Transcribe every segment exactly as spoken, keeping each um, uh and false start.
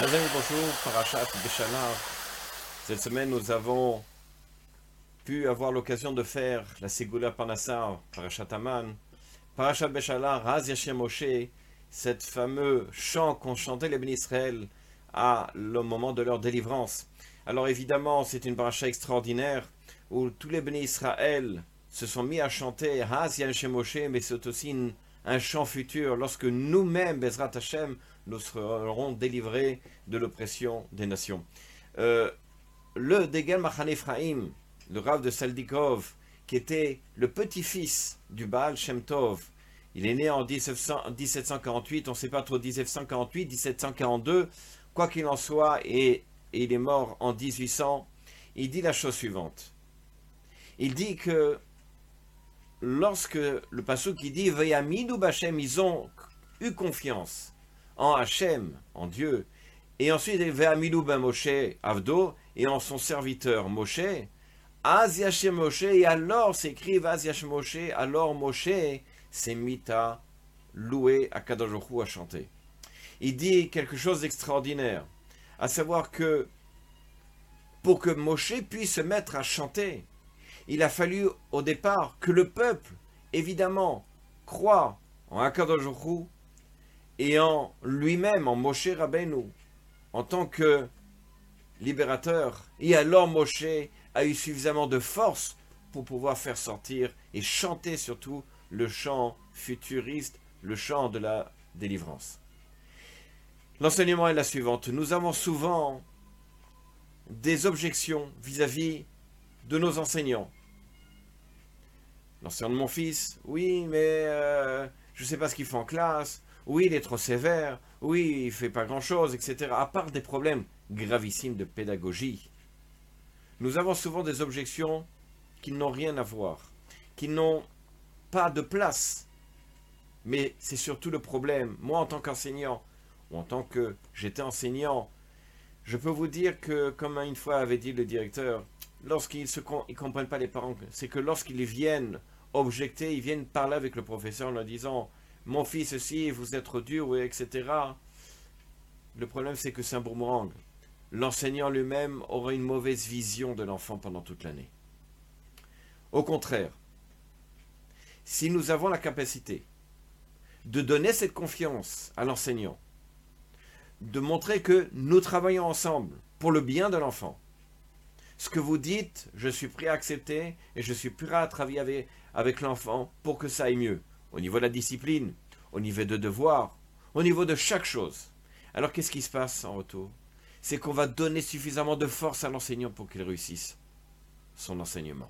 Chers amis, bonjour, Parashat Beshalach. Cette semaine, nous avons pu avoir l'occasion de faire la Segula Parnassar, Parashat Aman, Parashat Beshalach, Raz Yashem Moshe, cet fameux chant qu'ont chanté les bénis Israël à le moment de leur délivrance. Alors évidemment, c'est une paracha extraordinaire où tous les bénis Israël se sont mis à chanter Raz Yashem Moshe, mais c'est aussi une, un chant futur lorsque nous-mêmes, Bezrat Hashem, nous serons délivrés de l'oppression des nations. Euh, le Degel Machan Ephraim, le Rav de Saldikov, qui était le petit-fils du Baal Shem Tov, il est né en dix-sept cent quarante-huit, on ne sait pas trop, dix-sept cent quarante-huit, dix-sept cent quarante-deux, quoi qu'il en soit, et, et il est mort en dix-huit cents, il dit la chose suivante. Il dit que lorsque le pasuk qui dit Vayaminu B'Hashem, ils ont eu confiance en Hachem, en Dieu, et ensuite Ve'amilu ben Moshe Avdo, et en son serviteur Moshe, Az Yashem Moshe, et alors s'écrit Az Yashem Moshe, alors Moshe s'est mis à louer, à Kadosh Baruch Hu, à chanter. Il dit quelque chose d'extraordinaire, à savoir que pour que Moshe puisse se mettre à chanter, il a fallu au départ que le peuple, évidemment, croit en Akadosh Baruch Hu et en lui-même, en Moshe Rabbeinu, en tant que libérateur. Et alors Moshe a eu suffisamment de force pour pouvoir faire sortir et chanter surtout le chant futuriste, le chant de la délivrance. L'enseignement est la suivante. Nous avons souvent des objections vis-à-vis de nos enseignants. L'enseignant de mon fils, oui, mais euh, je ne sais pas ce qu'il fait en classe. Oui, il est trop sévère. Oui, il ne fait pas grand-chose, et cetera. À part des problèmes gravissimes de pédagogie, nous avons souvent des objections qui n'ont rien à voir, qui n'ont pas de place. Mais c'est surtout le problème. Moi, en tant qu'enseignant, ou en tant que j'étais enseignant, je peux vous dire que, comme une fois avait dit le directeur, lorsqu'ils ne comprennent pas les parents, c'est que lorsqu'ils viennent objecter, ils viennent parler avec le professeur en leur disant « Mon fils, aussi, vous êtes trop dur, oui, et cetera » Le problème, c'est que c'est un boomerang. L'enseignant lui-même aura une mauvaise vision de l'enfant pendant toute l'année. Au contraire, si nous avons la capacité de donner cette confiance à l'enseignant, de montrer que nous travaillons ensemble pour le bien de l'enfant, ce que vous dites, je suis prêt à accepter et je suis prêt à travailler avec, avec l'enfant pour que ça aille mieux. Au niveau de la discipline, au niveau de devoirs, au niveau de chaque chose. Alors qu'est-ce qui se passe en retour? C'est qu'on va donner suffisamment de force à l'enseignant pour qu'il réussisse son enseignement.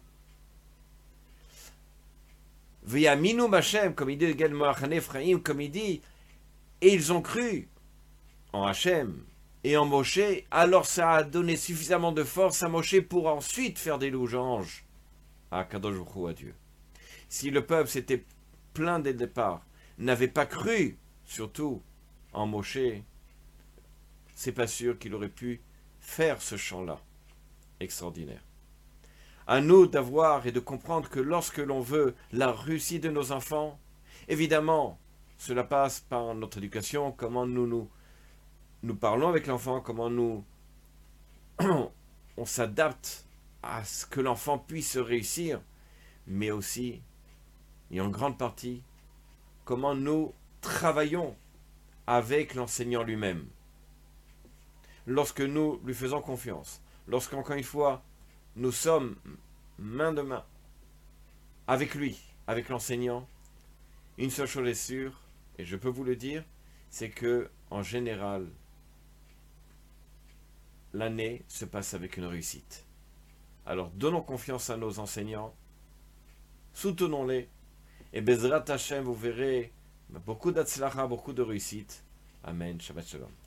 V'yaminu B'Hashem, comme il dit Gel Machan Ephraim, comme il dit, et ils ont cru en Hachem et en Moshe, alors ça a donné suffisamment de force à Moshe pour ensuite faire des louanges à Kadosh Baruch Hu, à Dieu. Si le peuple s'était plein dès le départ, n'avait pas cru, surtout en Moshe, c'est pas sûr qu'il aurait pu faire ce chant-là extraordinaire. À nous d'avoir et de comprendre que lorsque l'on veut la réussite de nos enfants, évidemment, cela passe par notre éducation, comment nous nous, nous parlons avec l'enfant, comment nous on s'adapte à ce que l'enfant puisse réussir, mais aussi, et en grande partie, comment nous travaillons avec l'enseignant lui-même. Lorsque nous lui faisons confiance, lorsqu'encore une fois, nous sommes main de main avec lui, avec l'enseignant, une seule chose est sûre, et je peux vous le dire, c'est que, en général, l'année se passe avec une réussite. Alors, donnons confiance à nos enseignants, soutenons-les, et Bezrat Hashem, vous verrez beaucoup d'atzlacha, beaucoup de réussite. Amen. Shabbat Shalom.